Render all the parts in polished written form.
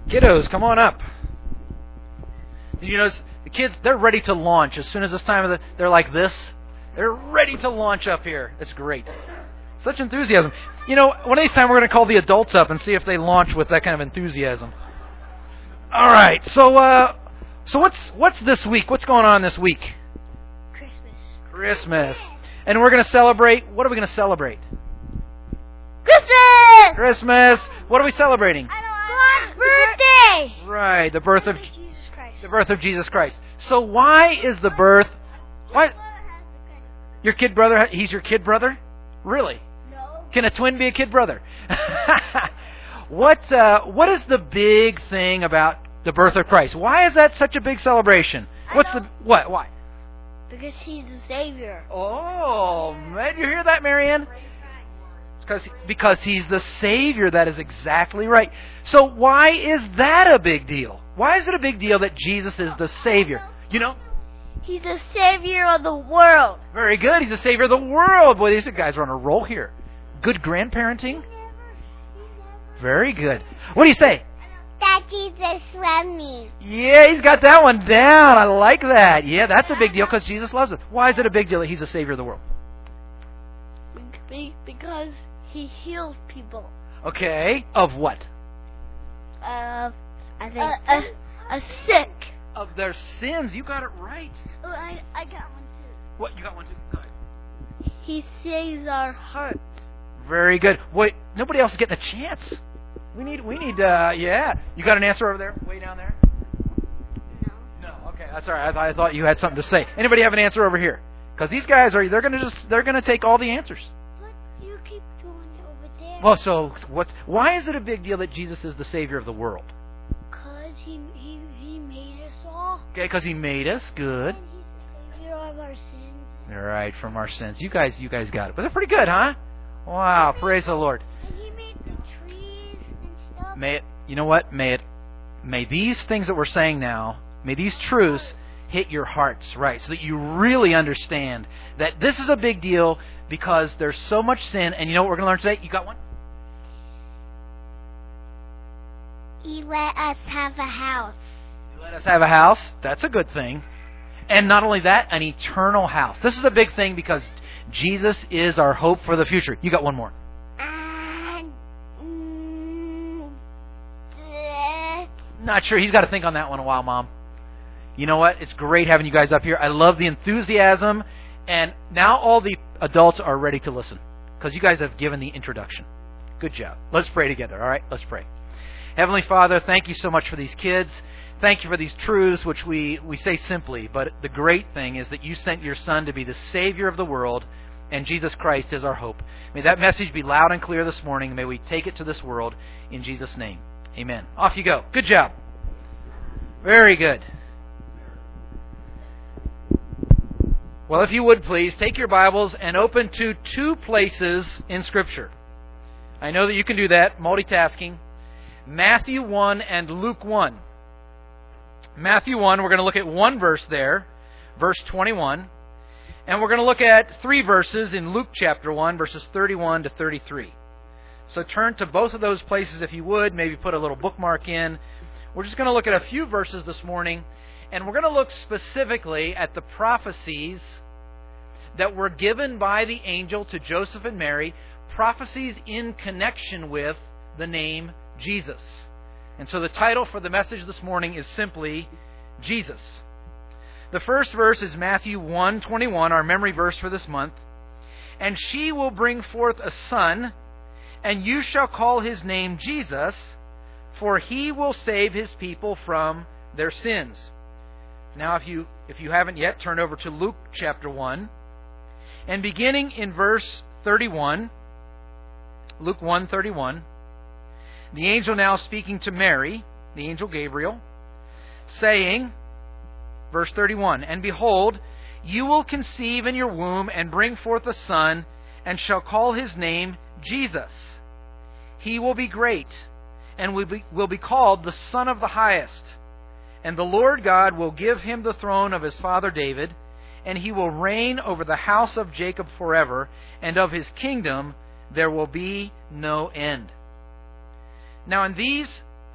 Kiddos, come on up. Did you notice the kids, they're ready to launch. As soon as it's time, they're like this. They're ready to launch up here. It's great. Such enthusiasm. You know, one of these times we're going to call the adults up and see if they launch with that kind of enthusiasm. All right. So what's this week? What's going on this week? Christmas. And we're going to celebrate. What are we going to celebrate? Christmas. What are we celebrating? God's birthday. Right, the birth of Jesus Christ. the birth of Jesus Christ. So why is the birth? Why? Your kid brother? He's your kid brother? Really? No. Can a twin be a kid brother? What is the big thing about the birth of Christ? Why is that such a big celebration? What? Why? Because He's the Savior. Oh, did you hear that, Marianne? Because He's the Savior. That is exactly right. So why is that a big deal? Why is it a big deal that Jesus is the Savior? You know? He's the Savior of the world. Very good. He's the Savior of the world. Boy, these guys are on a roll here. Good grandparenting. Very good. What do you say? That Jesus loved me. Yeah, he's got that one down. I like that. Yeah, that's a big deal because Jesus loves us. Why is it a big deal that He's the Savior of the world? Because He heals people. Okay. Of what? I think a sick. Of their sins. You got it right. Oh, I got one too. What? You got one too? Go ahead. He saves our hearts. Very good. Wait, nobody else is getting a chance. We need, yeah. You got an answer over there? Way down there? No. Okay, that's all right. I thought you had something to say. Anybody have an answer over here? Because these guys they're going to take all the answers. But you keep going over there. Well, so why is it a big deal that Jesus is the Savior of the world? Because he made us all. Okay, because He made us. Good. And He's the Savior of our sins. All right, from our sins. You guys got it. But they're pretty good, huh? Wow, praise the Lord. And He made the trees and stuff. You know what? May these things that we're saying now, may these truths hit your hearts, right? So that you really understand that this is a big deal because there's so much sin. And you know what we're going to learn today? You got one? He let us have a house. You let us have a house. That's a good thing. And not only that, an eternal house. This is a big thing because Jesus is our hope for the future. You got one more. Not sure. He's got to think on that one a while, Mom. You know what? It's great having you guys up here. I love the enthusiasm. And now all the adults are ready to listen because you guys have given the introduction. Good job. Let's pray together, all right? Let's pray. Heavenly Father, thank you so much for these kids. Thank you for these truths, which we say simply. But the great thing is that you sent your Son to be the Savior of the world, and Jesus Christ is our hope. May that message be loud and clear this morning. May we take it to this world in Jesus' name. Amen. Off you go. Good job. Very good. Well, if you would please, take your Bibles and open to two places in Scripture. I know that you can do that, multitasking. Matthew 1 and Luke 1. Matthew 1, we're going to look at one verse there, verse 21. And we're going to look at three verses in Luke chapter 1, verses 31 to 33. So turn to both of those places if you would. Maybe put a little bookmark in. We're just going to look at a few verses this morning. And we're going to look specifically at the prophecies that were given by the angel to Joseph and Mary. Prophecies in connection with the name Jesus. And so the title for the message this morning is simply Jesus. The first verse is Matthew 1:21, our memory verse for this month. And she will bring forth a son, and you shall call his name Jesus, for he will save his people from their sins. Now, if you haven't yet, turn over to Luke chapter 1. And beginning in verse 31, Luke 1:31, the angel now speaking to Mary, the angel Gabriel, saying, verse 31, and behold, you will conceive in your womb and bring forth a son, and shall call his name Jesus. He will be great, and will be called the Son of the Highest. And the Lord God will give him the throne of his father David, and he will reign over the house of Jacob forever, and of his kingdom there will be no end. Now in these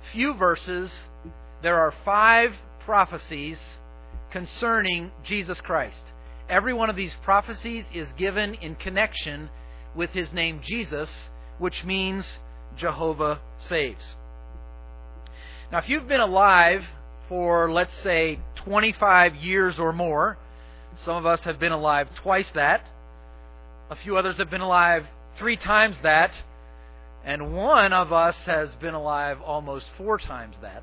few verses, there are 5 prophecies concerning Jesus Christ. Every one of these prophecies is given in connection with His name Jesus, which means Jehovah saves. Now, if you've been alive for, let's say, 25 years or more, some of us have been alive twice that, a few others have been alive 3 times that, and one of us has been alive almost 4 times that.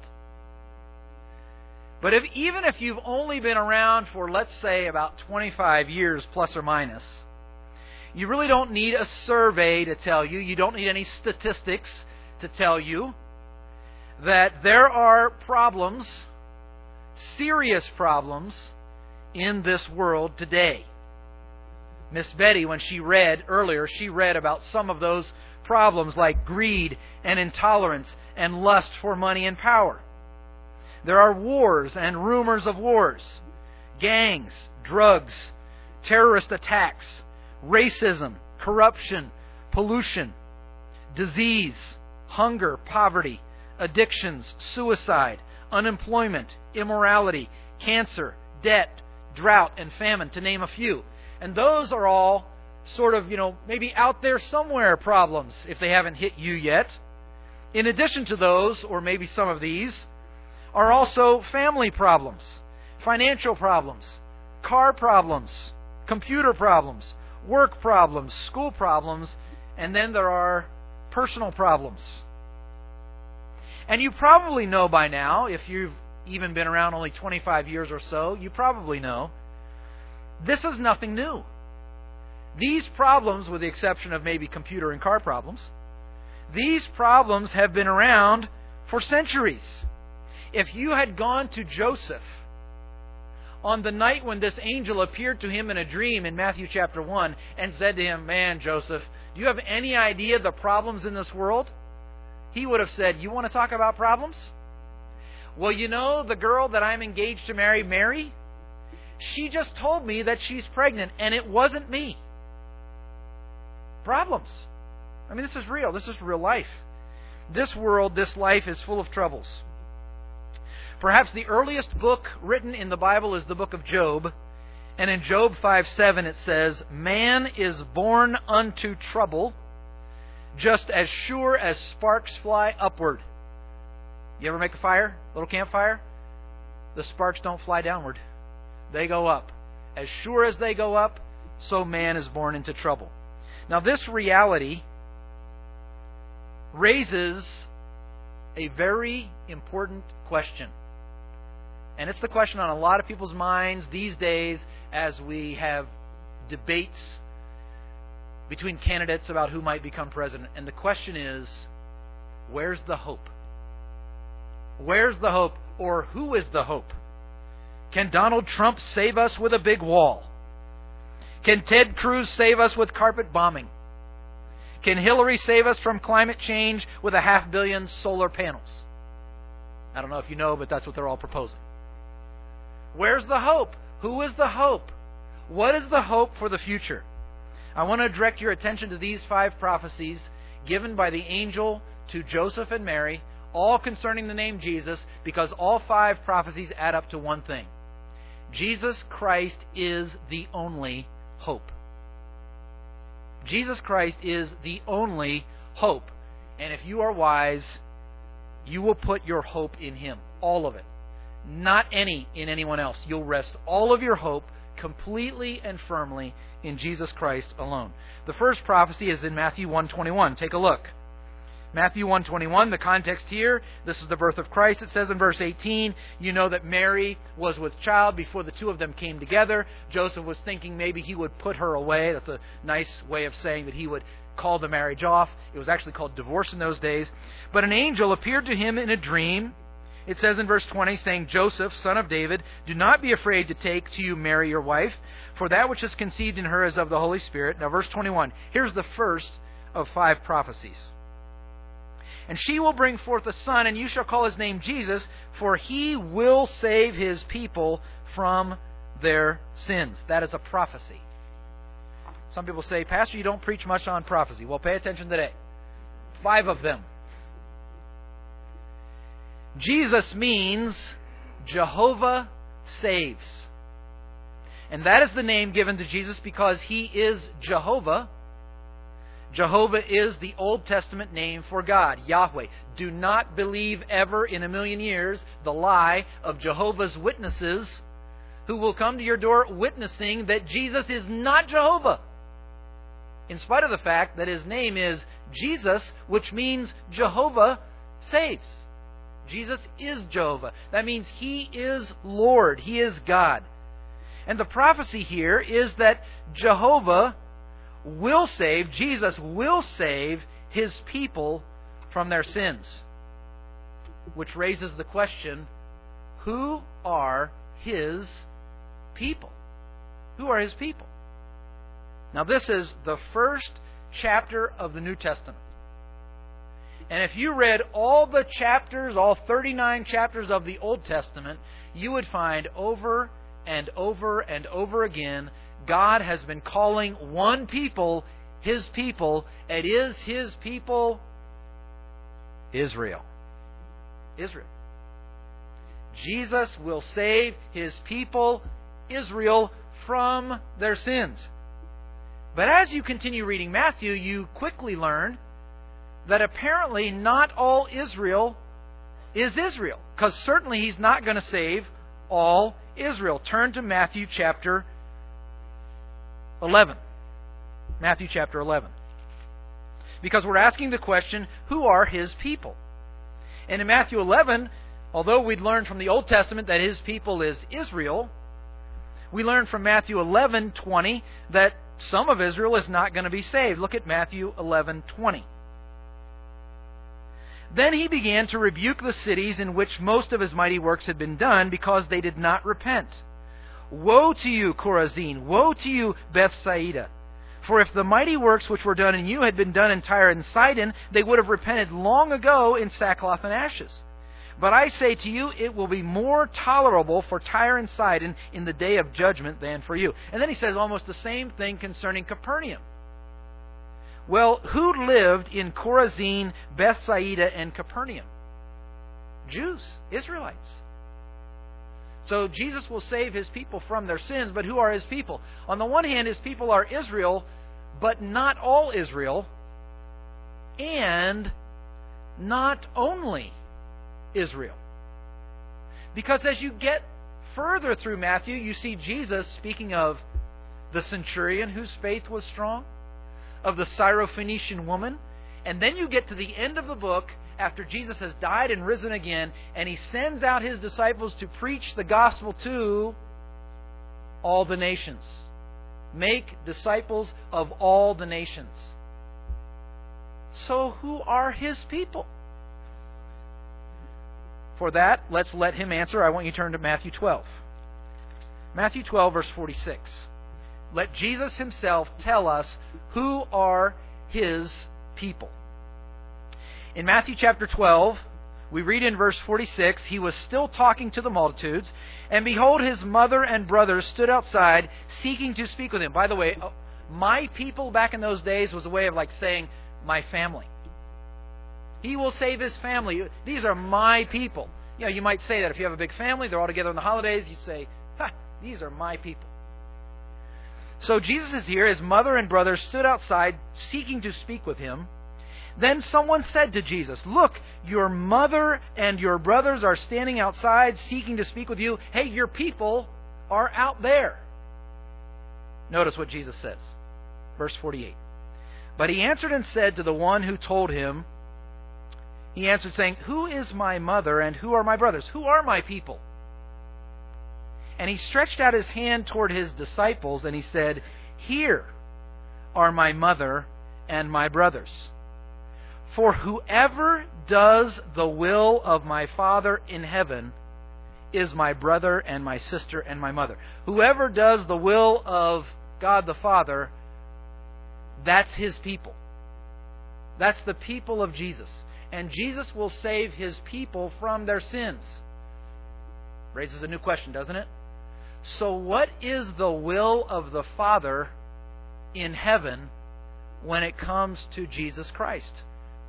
But even if you've only been around for, let's say, about 25 years plus or minus, you really don't need a survey to tell you, you don't need any statistics to tell you that there are problems, serious problems, in this world today. Miss Betty, when she read earlier, she read about some of those problems like greed and intolerance and lust for money and power. There are wars and rumors of wars, gangs, drugs, terrorist attacks, racism, corruption, pollution, disease, hunger, poverty, addictions, suicide, unemployment, immorality, cancer, debt, drought, and famine, to name a few. And those are all sort of, maybe out there somewhere problems if they haven't hit you yet. In addition to those, or maybe some of these, are also family problems, financial problems, car problems, computer problems, work problems, school problems, and then there are personal problems. And you probably know by now, if you've even been around only 25 years or so, you probably know, this is nothing new. These problems, with the exception of maybe computer and car problems, these problems have been around for centuries. If you had gone to Joseph on the night when this angel appeared to him in a dream in Matthew chapter 1 and said to him, "Man, Joseph, do you have any idea the problems in this world?" He would have said, "You want to talk about problems? Well, the girl that I'm engaged to marry, Mary, she just told me that she's pregnant, and it wasn't me." Problems. I mean, this is real. This is real life. This world, this life is full of troubles. Perhaps the earliest book written in the Bible is the book of Job. And in Job 5:7 it says, "Man is born unto trouble, just as sure as sparks fly upward." You ever make a fire? A little campfire? The sparks don't fly downward. They go up. As sure as they go up, so man is born into trouble. Now, this reality raises a very important question. And it's the question on a lot of people's minds these days as we have debates between candidates about who might become president. And the question is, where's the hope? Where's the hope? Or who is the hope? Can Donald Trump save us with a big wall? Can Ted Cruz save us with carpet bombing? Can Hillary save us from climate change with 500 million solar panels? I don't know if you know, but that's what they're all proposing. Where's the hope? Who is the hope? What is the hope for the future? I want to direct your attention to these 5 prophecies given by the angel to Joseph and Mary, all concerning the name Jesus, because all 5 prophecies add up to one thing. Jesus Christ is the only hope. Jesus Christ is the only hope. And if you are wise, you will put your hope in Him. All of it. Not any in anyone else. You'll rest all of your hope completely and firmly in Jesus Christ alone. The first prophecy is in Matthew 1:21. Take a look. Matthew 1:21, the context here, this is the birth of Christ. It says in verse 18, you know that Mary was with child before the two of them came together. Joseph was thinking maybe he would put her away. That's a nice way of saying that he would call the marriage off. It was actually called divorce in those days. But an angel appeared to him in a dream. It says in verse 20, saying, "Joseph, son of David, do not be afraid to take to you Mary your wife, for that which is conceived in her is of the Holy Spirit." Now verse 21, here's the first of 5 prophecies. "And she will bring forth a son, and you shall call his name Jesus, for he will save his people from their sins." That is a prophecy. Some people say, "Pastor, you don't preach much on prophecy." Well, pay attention today. 5 of them. Jesus means Jehovah saves. And that is the name given to Jesus because He is Jehovah. Jehovah is the Old Testament name for God, Yahweh. Do not believe ever in a million years the lie of Jehovah's Witnesses who will come to your door witnessing that Jesus is not Jehovah, in spite of the fact that His name is Jesus, which means Jehovah saves. Jesus is Jehovah. That means He is Lord. He is God. And the prophecy here is that Jehovah will save, Jesus will save His people from their sins. Which raises the question, who are His people? Who are His people? Now this is the first chapter of the New Testament. And if you read all the chapters, all 39 chapters of the Old Testament, you would find over and over and over again, God has been calling one people His people. It is His people, Israel. Israel. Jesus will save His people, Israel, from their sins. But as you continue reading Matthew, you quickly learn that apparently not all Israel is Israel. Because certainly He's not going to save all Israel. Turn to Matthew chapter 11. Matthew chapter 11. Because we're asking the question, who are His people? And in Matthew 11, although we'd learned from the Old Testament that His people is Israel, we learn from Matthew 11:20 that some of Israel is not going to be saved. Look at Matthew 11:20. Then He began to rebuke the cities in which most of His mighty works had been done, because they did not repent. Woe to you, Chorazin! Woe to you, Bethsaida! For if the mighty works which were done in you had been done in Tyre and Sidon, they would have repented long ago in sackcloth and ashes. But I say to you, it will be more tolerable for Tyre and Sidon in the day of judgment than for you. And then He says almost the same thing concerning Capernaum. Well, who lived in Chorazin, Bethsaida, and Capernaum? Jews, Israelites. So Jesus will save His people from their sins, but who are His people? On the one hand, His people are Israel, but not all Israel, and not only Israel. Because as you get further through Matthew, you see Jesus speaking of the centurion whose faith was strong, of the Syrophoenician woman, and then you get to the end of the book after Jesus has died and risen again, and He sends out His disciples to preach the gospel to all the nations. Make disciples of all the nations. So who are His people? For that, let's let Him answer. I want you to turn to Matthew 12. Matthew 12, verse 46. Let Jesus Himself tell us who are His people. In Matthew chapter 12, we read in verse 46, He was still talking to the multitudes, and behold, His mother and brothers stood outside, seeking to speak with Him. By the way, my people back in those days was a way of like saying, my family. He will save His family. These are my people. You know, you might say that if you have a big family, they're all together on the holidays, you say, these are my people. So Jesus is here. His mother and brothers stood outside, seeking to speak with Him. Then someone said to Jesus, look, your mother and your brothers are standing outside, seeking to speak with you. Hey, your people are out there. Notice what Jesus says. Verse 48. But He answered and said to the one who told Him, He answered saying, who is my mother and who are my brothers? Who are my people? And He stretched out His hand toward His disciples, and He said, here are my mother and my brothers. For whoever does the will of my Father in heaven is my brother and my sister and my mother. Whoever does the will of God the Father, that's His people. That's the people of Jesus. And Jesus will save His people from their sins. Raises a new question, doesn't it? So what is the will of the Father in heaven when it comes to Jesus Christ?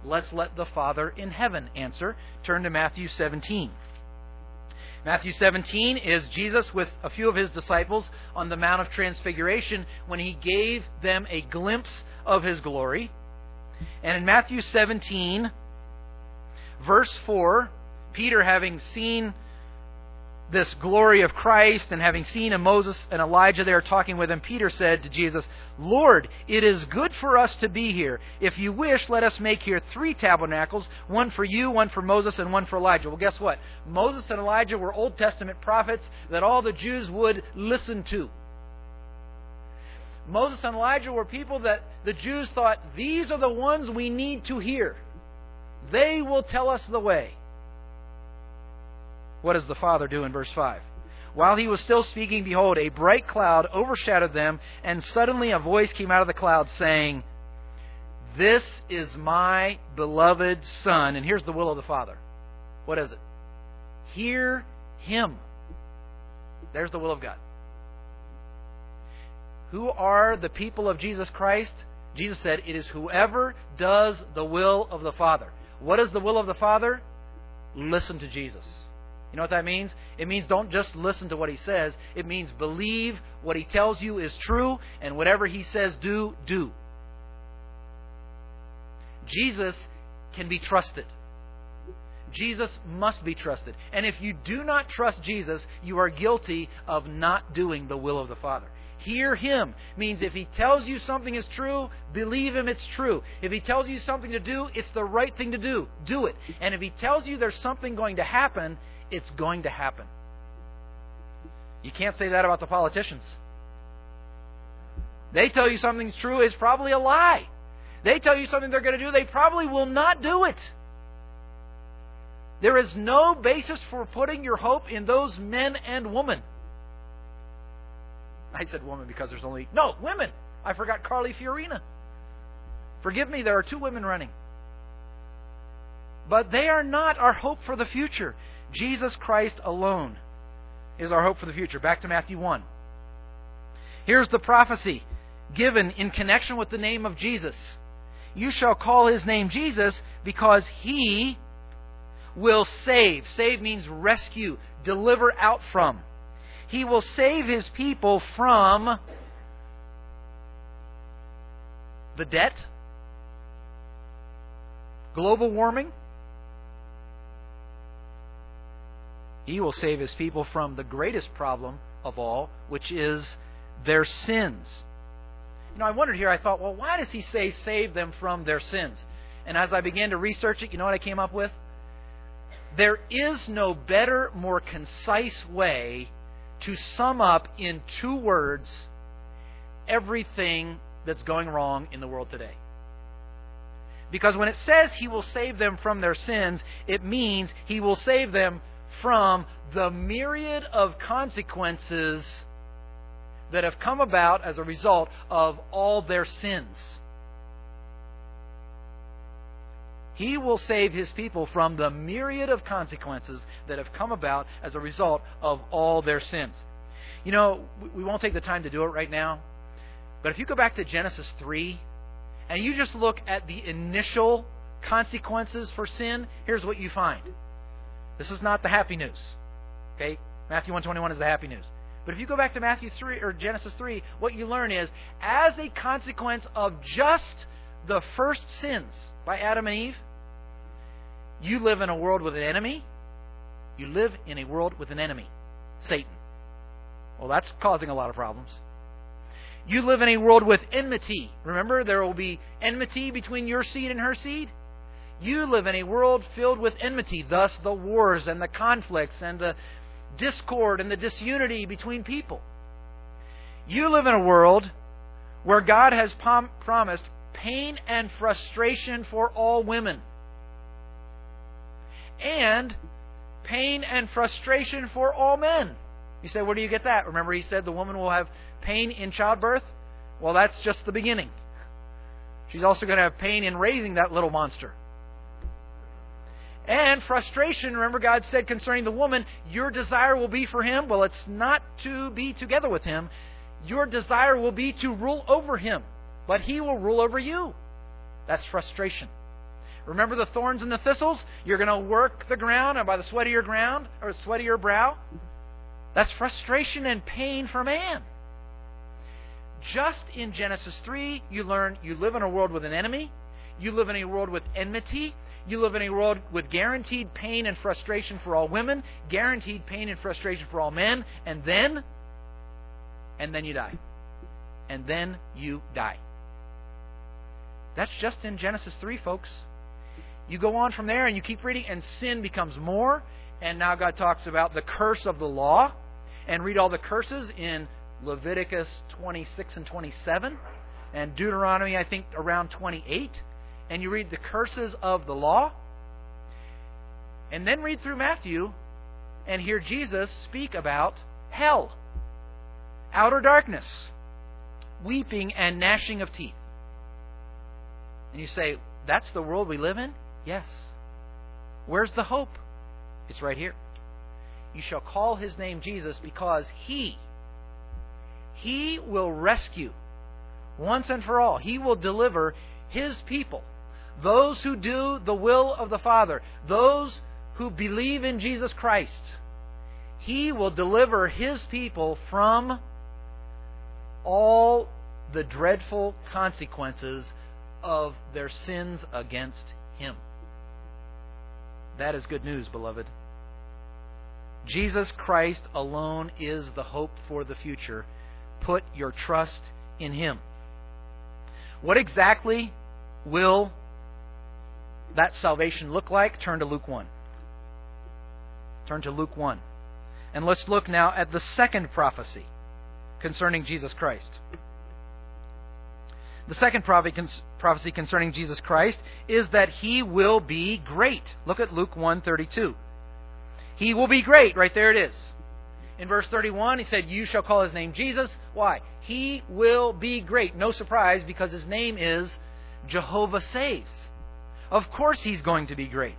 Let's let the Father in heaven answer. Turn to Matthew 17. Matthew 17 is Jesus with a few of his disciples on the Mount of Transfiguration when he gave them a glimpse of his glory. And in Matthew 17, verse 4, Peter, having seen this glory of Christ and having seen Moses and Elijah there talking with him, Peter said to Jesus, "Lord, it is good for us to be here. If you wish, let us make here 3 tabernacles, one for you, one for Moses, and one for Elijah." Well, guess what? Moses and Elijah were Old Testament prophets that all the Jews would listen to. Moses and Elijah were people that the Jews thought, these are the ones we need to hear. They will tell us the way. What does the Father do in verse 5? While he was still speaking, behold, a bright cloud overshadowed them, and suddenly a voice came out of the cloud saying, "This is my beloved Son." And here's the will of the Father. What is it? Hear him. There's the will of God. Who are the people of Jesus Christ? Jesus said, it is whoever does the will of the Father. What is the will of the Father? Listen to Jesus. You know what that means? It means don't just listen to what he says. It means believe what he tells you is true, and whatever he says do. Jesus can be trusted. Jesus must be trusted. And if you do not trust Jesus, you are guilty of not doing the will of the Father. Hear him means if he tells you something is true, believe him it's true. If he tells you something to do, it's the right thing to do. Do it. And if he tells you there's something going to happen, it's going to happen. You can't say that about the politicians. They tell you something's true, it's probably a lie. They tell you something they're going to do, they probably will not do it. There is no basis for putting your hope in those men and women. I said woman because there's only... No, women. I forgot Carly Fiorina. Forgive me, there are 2 women running. But they are not our hope for the future. Jesus Christ alone is our hope for the future. Back to Matthew 1. Here's the prophecy given in connection with the name of Jesus. You shall call his name Jesus because he will save. Save means rescue, deliver out from. He will save his people from the debt, global warming. He will save his people from the greatest problem of all, which is their sins. You know, I wondered here, I thought, well, why does he say save them from their sins? And as I began to research it, you know what I came up with? There is no better, more concise way to sum up in 2 words everything that's going wrong in the world today. Because when it says he will save them from their sins, it means he will save them from the myriad of consequences that have come about as a result of all their sins. He will save his people from the myriad of consequences that have come about as a result of all their sins. You know, we won't take the time to do it right now, but if you go back to Genesis 3 and you just look at the initial consequences for sin, here's what you find. This is not the happy news. Okay? Matthew 1:21 is the happy news. But if you go back to Matthew 3 or Genesis 3, what you learn is as a consequence of just the first sins by Adam and Eve, you live in a world with an enemy. You live in a world with an enemy, Satan. Well, that's causing a lot of problems. You live in a world with enmity. Remember, there will be enmity between your seed and her seed. You live in a world filled with enmity, thus the wars and the conflicts and the discord and the disunity between people. You live in a world where God has promised pain and frustration for all women. And pain and frustration for all men. You say, where do you get that? Remember he said the woman will have pain in childbirth? Well, that's just the beginning. She's also going to have pain in raising that little monster. And frustration, remember God said concerning the woman, your desire will be for him. Well, it's not to be together with him. Your desire will be to rule over him. But he will rule over you. That's frustration. Remember the thorns and the thistles? You're going to work the ground and by the sweat of your brow. That's frustration and pain for man. Just in Genesis 3, you learn you live in a world with an enemy. You live in a world with enmity. You live in a world with guaranteed pain and frustration for all women, guaranteed pain and frustration for all men, and then you die. And then you die. That's just in Genesis 3, folks. You go on from there and you keep reading, and sin becomes more, and now God talks about the curse of the law, and read all the curses in Leviticus 26 and 27, and Deuteronomy, I think, around 28, and you read the curses of the law, and then read through Matthew and hear Jesus speak about hell, outer darkness, weeping and gnashing of teeth. And you say, that's the world we live in? Yes. Where's the hope? It's right here. You shall call his name Jesus because he will rescue once and for all. He will deliver his people, those who do the will of the Father, those who believe in Jesus Christ. He will deliver his people from all the dreadful consequences of their sins against him. That is good news, beloved. Jesus Christ alone is the hope for the future. Put your trust in him. What exactly will that salvation look like? Turn to Luke 1. Turn to Luke 1. And let's look now at the second prophecy concerning Jesus Christ. The second prophecy concerning Jesus Christ is that he will be great. Look at Luke 1:32. He will be great. Right there it is. In verse 31, he said, you shall call his name Jesus. Why? He will be great. No surprise, because his name is Jehovah Saves. Of course he's going to be great.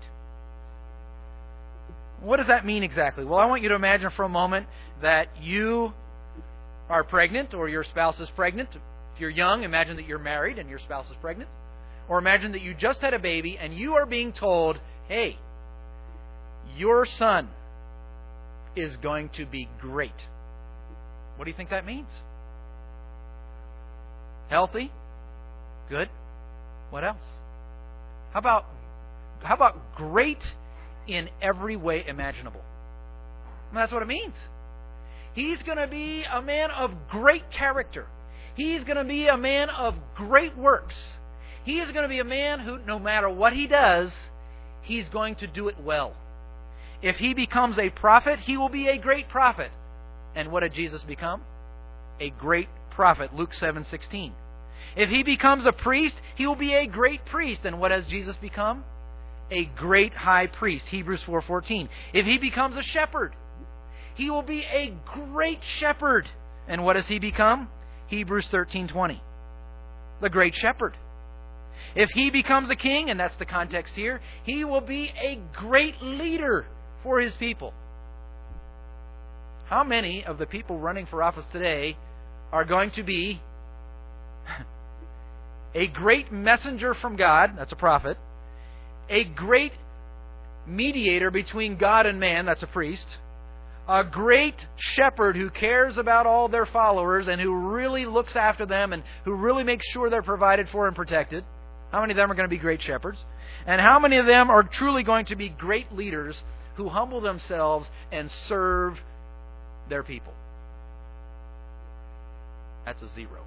What does that mean exactly? Well, I want you to imagine for a moment that you are pregnant, or your spouse is pregnant. If you're young, imagine that you're married and your spouse is pregnant. Or imagine that you just had a baby and you are being told, hey, your son is going to be great. What do you think that means? Healthy? Good. What else? How about great in every way imaginable? Well, that's what it means. He's going to be a man of great character. He's going to be a man of great works. He is going to be a man who, no matter what he does, he's going to do it well. If he becomes a prophet, he will be a great prophet. And what did Jesus become? A great prophet. Luke 7:16. If he becomes a priest, he will be a great priest. And what has Jesus become? A great high priest. Hebrews 4:14. If he becomes a shepherd, he will be a great shepherd. And what has he become? Hebrews 13:20. The great shepherd. If he becomes a king, and that's the context here, he will be a great leader for his people. How many of the people running for office today are going to be a great messenger from God, that's a prophet, a great mediator between God and man, that's a priest, a great shepherd who cares about all their followers and who really looks after them and who really makes sure they're provided for and protected? How many of them are going to be great shepherds? And how many of them are truly going to be great leaders who humble themselves and serve their people? That's a zero.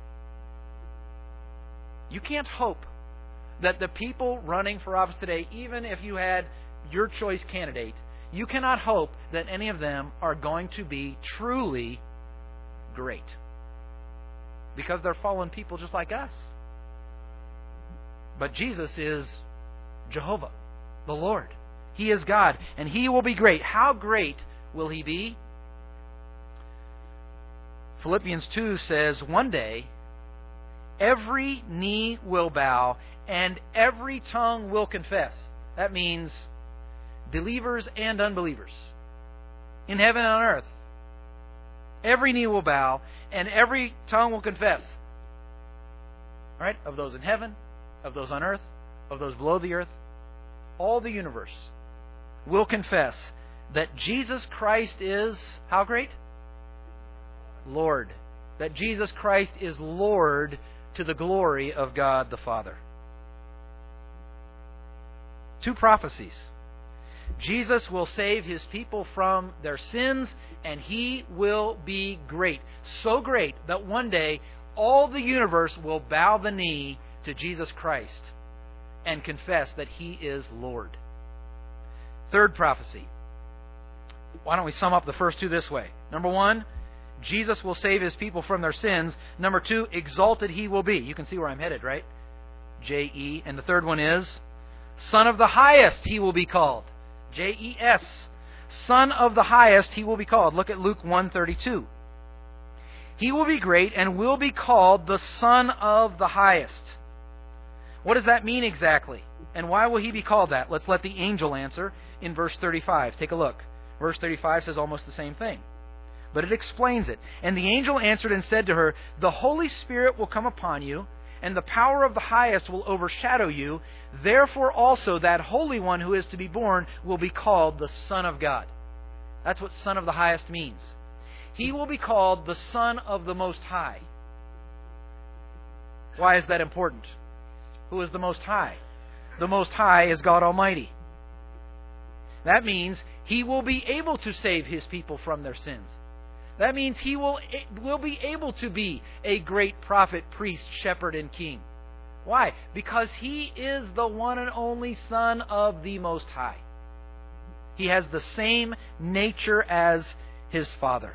You can't hope that the people running for office today, even if you had your choice candidate, you cannot hope that any of them are going to be truly great. Because they're fallen people just like us. But Jesus is Jehovah, the Lord. He is God, and he will be great. How great will he be? Philippians 2 says, one day, every knee will bow and every tongue will confess. That means believers and unbelievers in heaven and on earth. Every knee will bow and every tongue will confess. All right? Of those in heaven, of those on earth, of those below the earth. all the universe, will confess that Jesus Christ is, how great? Lord. That Jesus Christ is Lord to the glory of God the Father. Two prophecies. Jesus will save His people from their sins, and He will be great. So great that one day all the universe will bow the knee to Jesus Christ and confess that He is Lord. Third prophecy. Why don't we sum up the first two this way? Number one, Jesus will save His people from their sins. Number two, exalted He will be. You can see where I'm headed, right? J-E. And the third one is, Son of the Highest He will be called. J-E-S. Son of the Highest He will be called. Look at Luke 1:32. He will be great and will be called the Son of the Highest. What does that mean exactly? And why will He be called that? Let's let the angel answer in verse 35. Take a look. Verse 35 says almost the same thing, but it explains it. And the angel answered and said to her, The Holy Spirit will come upon you, and the power of the Highest will overshadow you. Therefore also that Holy One who is to be born will be called the Son of God. That's what Son of the Highest means. He will be called the Son of the Most High. Why is that important? Who is the Most High? The Most High is God Almighty. That means He will be able to save His people from their sins. That means He will be able to be a great prophet, priest, shepherd, and king. Why? Because He is the one and only Son of the Most High. He has the same nature as His Father.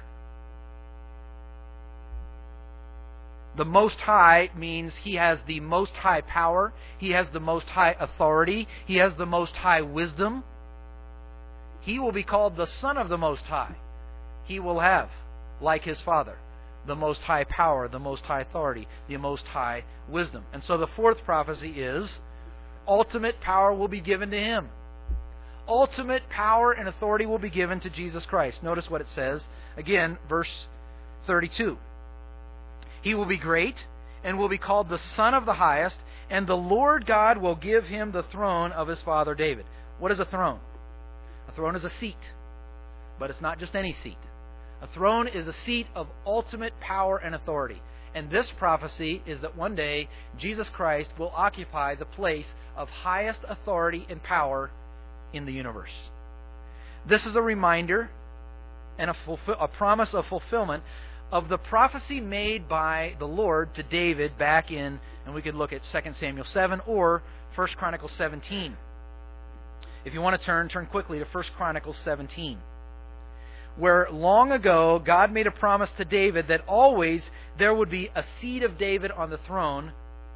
The Most High means He has the most high power. He has the most high authority. He has the most high wisdom. He will be called the Son of the Most High. He will have, like His Father, the most high power, the most high authority, the most high wisdom. And so the fourth prophecy is, ultimate power will be given to Him. Ultimate power and authority will be given to Jesus Christ. Notice what it says. Again, verse 32. He will be great and will be called the Son of the Highest, and the Lord God will give Him the throne of His father David. What is a throne? A throne is a seat, but it's not just any seat. A throne is a seat of ultimate power and authority. And this prophecy is that one day Jesus Christ will occupy the place of highest authority and power in the universe. This is a reminder and a promise of fulfillment of the prophecy made by the Lord to David back in, and we could look at 2 Samuel 7 or 1 Chronicles 17. If you want to turn quickly to 1 Chronicles 17, where long ago God made a promise to David that always there would be a seed of David on the throne,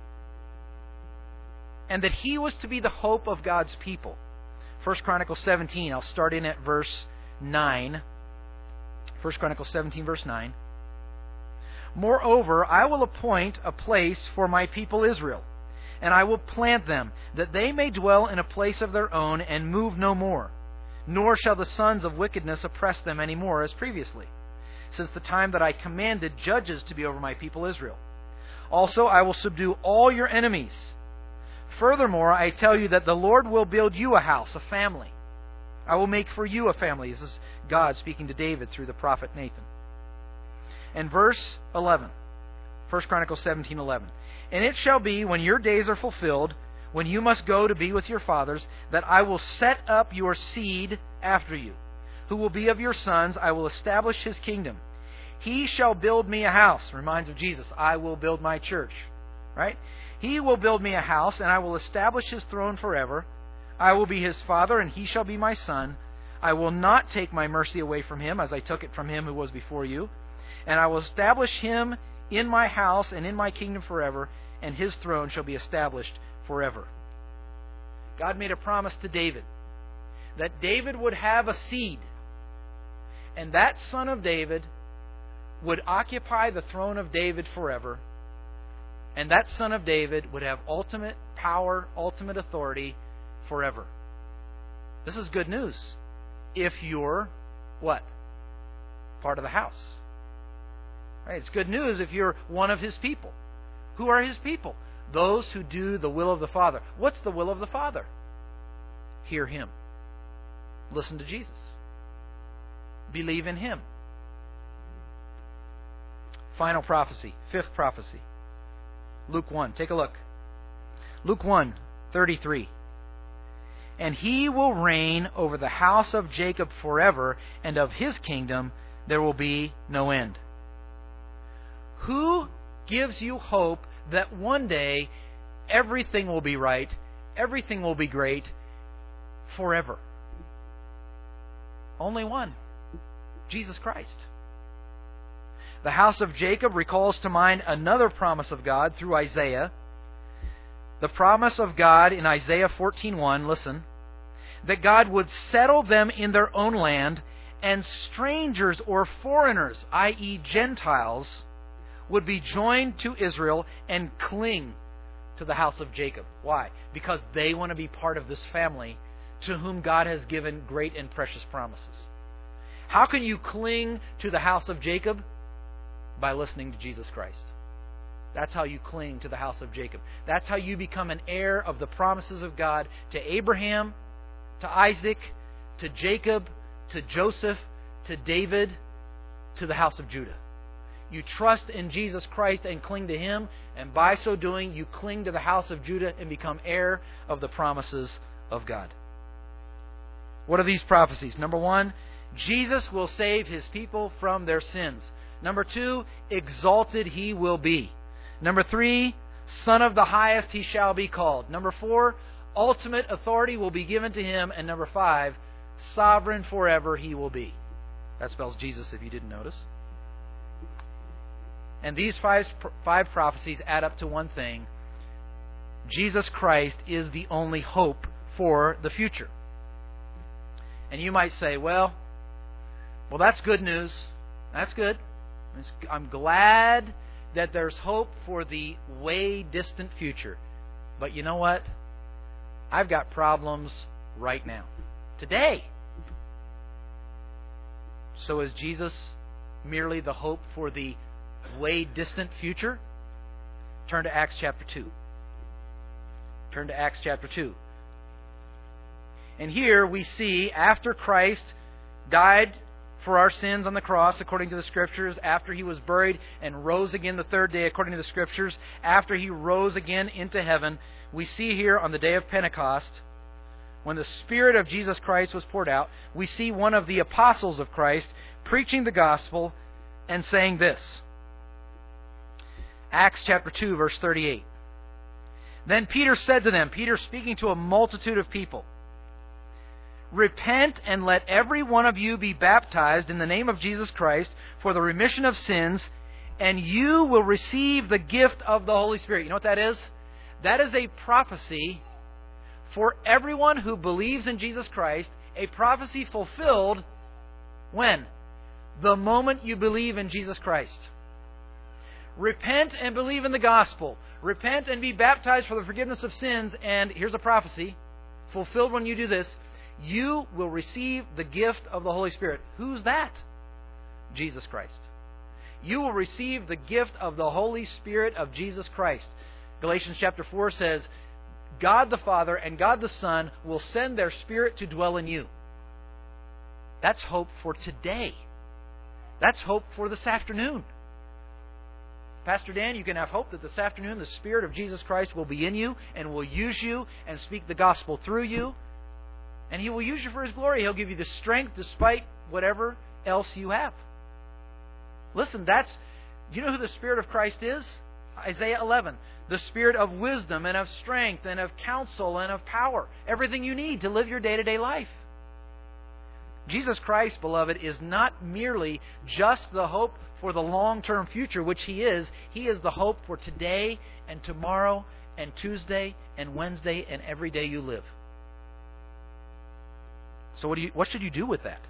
and that he was to be the hope of God's people. 1 Chronicles 17, I'll start in at verse 9. 1 Chronicles 17, verse 9. Moreover, I will appoint a place for my people Israel, and I will plant them, that they may dwell in a place of their own and move no more. Nor shall the sons of wickedness oppress them any more as previously, since the time that I commanded judges to be over my people Israel. Also, I will subdue all your enemies. Furthermore, I tell you that the Lord will build you a house, a family. I will make for you a family. This is God speaking to David through the prophet Nathan. And verse 11, 1 Chronicles 17:11. And it shall be, when your days are fulfilled, when you must go to be with your fathers, that I will set up your seed after you, who will be of your sons. I will establish his kingdom. He shall build me a house. Reminds of Jesus. I will build my church. Right? He will build me a house, and I will establish his throne forever. I will be his father, and he shall be my son. I will not take my mercy away from him, as I took it from him who was before you. And I will establish him in my house and in my kingdom forever, and his throne shall be established forever. God made a promise to David that David would have a seed, and that son of David would occupy the throne of David forever, and that son of David would have ultimate power, ultimate authority forever. This is good news if you're what? Part of the house. Right? It's good news if you're one of his people. Who are his people? Those who do the will of the Father. What's the will of the Father? hear Him. Listen to Jesus. Believe in Him. Final prophecy, fifth prophecy. Luke 1. Take a look. Luke 1:33. And He will reign over the house of Jacob forever, and of His kingdom there will be no end. Who gives you hope that one day everything will be right, everything will be great, forever? Only one. Jesus Christ. The house of Jacob recalls to mind another promise of God through Isaiah. The promise of God in Isaiah 14:1, listen, that God would settle them in their own land, and strangers or foreigners, i.e. Gentiles, would be joined to Israel and cling to the house of Jacob. Why? Because they want to be part of this family to whom God has given great and precious promises. How can you cling to the house of Jacob? By listening to Jesus Christ. That's how you cling to the house of Jacob. That's how you become an heir of the promises of God to Abraham, to Isaac, to Jacob, to Joseph, to David, to the house of Judah. You trust in Jesus Christ and cling to Him, and by so doing, you cling to the house of Judah and become heir of the promises of God. What are these prophecies? Number 1, Jesus will save His people from their sins. Number 2, exalted He will be. Number 3, Son of the highest He shall be called. Number 4, ultimate authority will be given to Him. And number 5, sovereign forever He will be. That spells Jesus if you didn't notice. And these five prophecies add up to one thing. Jesus Christ is the only hope for the future. And you might say, well, that's good news. That's good. I'm glad that there's hope for the way distant future. But you know what? I've got problems right now. Today. So is Jesus merely the hope for the way distant future? Turn to Acts chapter 2. Turn to Acts chapter 2. And here we see, after Christ died for our sins on the cross, according to the Scriptures, after He was buried and rose again the third day, according to the Scriptures, after He rose again into heaven, we see here on the day of Pentecost, when the Spirit of Jesus Christ was poured out, we see one of the apostles of Christ preaching the gospel and saying this. Acts chapter 2, verse 38. Then Peter said to them, Peter speaking to a multitude of people, repent and let every one of you be baptized in the name of Jesus Christ for the remission of sins, and you will receive the gift of the Holy Spirit. You know what that is? That is a prophecy for everyone who believes in Jesus Christ, a prophecy fulfilled when? The moment you believe in Jesus Christ. Repent and believe in the gospel. Repent and be baptized for the forgiveness of sins, and here's a prophecy fulfilled when you do this. You will receive the gift of the Holy Spirit. Who's that? Jesus Christ. You will receive the gift of the Holy Spirit of Jesus Christ. Galatians chapter 4 says, God the Father and God the Son will send their Spirit to dwell in you. That's hope for today. That's hope for this afternoon. Pastor Dan, you can have hope that this afternoon the Spirit of Jesus Christ will be in you and will use you and speak the gospel through you. And He will use you for His glory. He'll give you the strength despite whatever else you have. Listen, do you know who the Spirit of Christ is? Isaiah 11. The Spirit of wisdom and of strength and of counsel and of power. Everything you need to live your day-to-day life. Jesus Christ, beloved, is not merely just the hope for the long-term future, which He is. He is the hope for today and tomorrow and Tuesday and Wednesday and every day you live. So what should you do with that?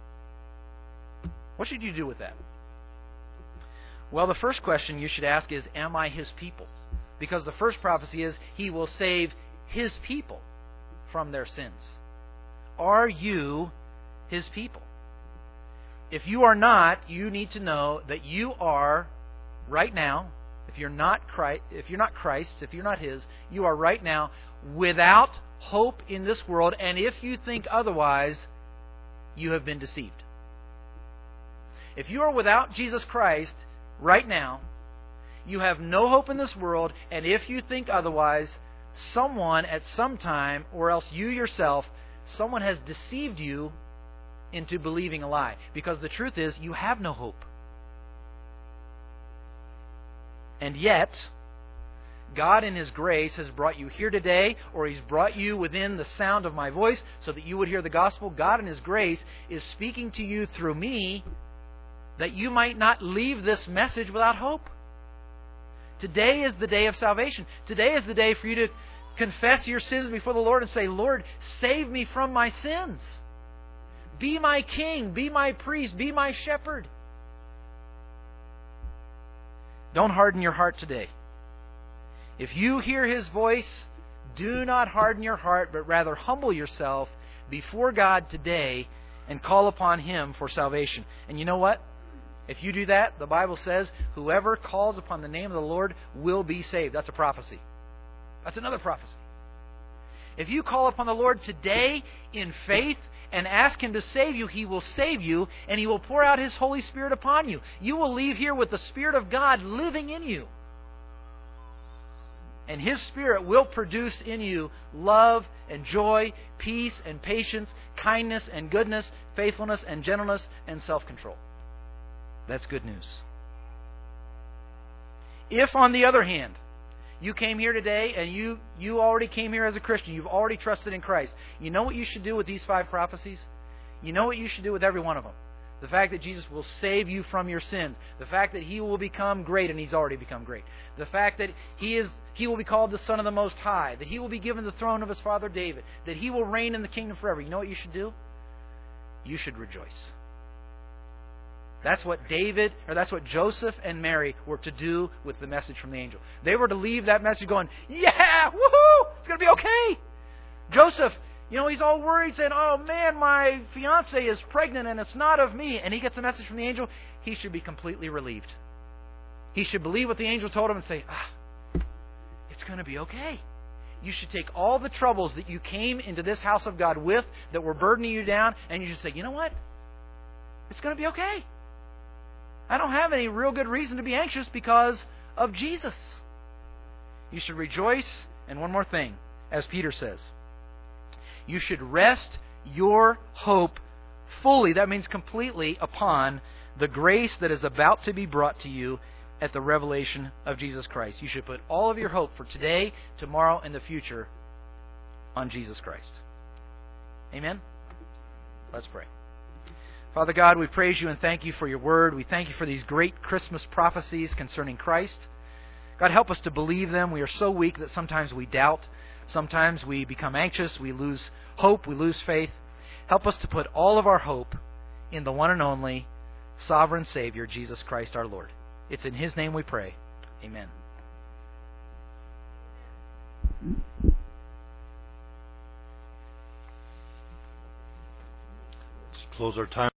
What should you do with that? Well, the first question you should ask is, am I His people? Because the first prophecy is, He will save His people from their sins. Are you His people? If you are not, you need to know that you are, right now, if you're not Christ, if you're not His, you are right now without hope in this world, and if you think otherwise, you have been deceived. If you are without Jesus Christ right now, you have no hope in this world, and if you think otherwise, someone at some time, or else you yourself, someone has deceived you into believing a lie. Because the truth is, you have no hope. And yet, God in His grace has brought you here today, or He's brought you within the sound of my voice so that you would hear the gospel. God in His grace is speaking to you through me that you might not leave this message without hope. Today is the day of salvation. Today is the day for you to confess your sins before the Lord and say, Lord, save me from my sins. Be my king, be my priest, be my shepherd. Don't harden your heart today. If you hear His voice, do not harden your heart, but rather humble yourself before God today and call upon Him for salvation. And you know what? If you do that, the Bible says, whoever calls upon the name of the Lord will be saved. That's a prophecy. That's another prophecy. If you call upon the Lord today in faith and ask Him to save you, He will save you, and He will pour out His Holy Spirit upon you. You will leave here with the Spirit of God living in you. And His Spirit will produce in you love and joy, peace and patience, kindness and goodness, faithfulness and gentleness, and self-control. That's good news. If, on the other hand, you came here today and you already came here as a Christian, you've already trusted in Christ, you know what you should do with these 5 prophecies? You know what you should do with every one of them. The fact that Jesus will save you from your sins. The fact that He will become great, and He's already become great. The fact that He will be called the Son of the Most High. That He will be given the throne of His father David. That He will reign in the kingdom forever. You know what you should do? You should rejoice. That's what Joseph and Mary were to do with the message from the angel. They were to leave that message going, yeah, woohoo, it's going to be okay. Joseph, he's all worried, saying, oh man, my fiance is pregnant and it's not of me. And he gets a message from the angel. He should be completely relieved. He should believe what the angel told him and say, it's going to be okay. You should take all the troubles that you came into this house of God with that were burdening you down, and you should say, you know what? It's going to be okay. I don't have any real good reason to be anxious because of Jesus. You should rejoice, and one more thing, as Peter says, you should rest your hope fully, that means completely, upon the grace that is about to be brought to you at the revelation of Jesus Christ. You should put all of your hope for today, tomorrow, and the future on Jesus Christ. Amen? Let's pray. Father God, we praise You and thank You for Your Word. We thank You for these great Christmas prophecies concerning Christ. God, help us to believe them. We are so weak that sometimes we doubt. Sometimes we become anxious. We lose hope. We lose faith. Help us to put all of our hope in the one and only sovereign Savior, Jesus Christ our Lord. It's in His name we pray. Amen. Let's close our time.